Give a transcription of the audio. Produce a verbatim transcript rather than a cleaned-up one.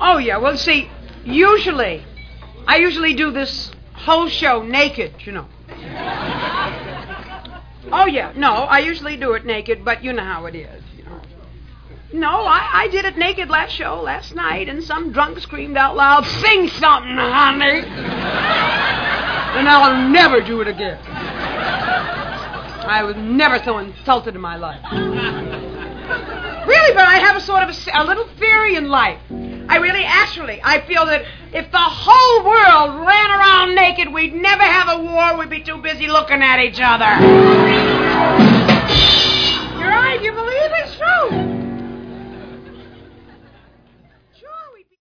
Oh, yeah. Well, see, usually, I usually do this whole show naked, you know. Oh, yeah. No, I usually do it naked, but you know how it is, you know. No, I, I did it naked last show, last night, and some drunk screamed out loud, "Sing something, honey!" And I'll never do it again. I was never so insulted in my life. Really, but I have a sort of a, a little theory in life. I really, actually, I feel that if the whole world ran around naked, we'd never have a war. We'd be too busy looking at each other. You're right. You believe it's true.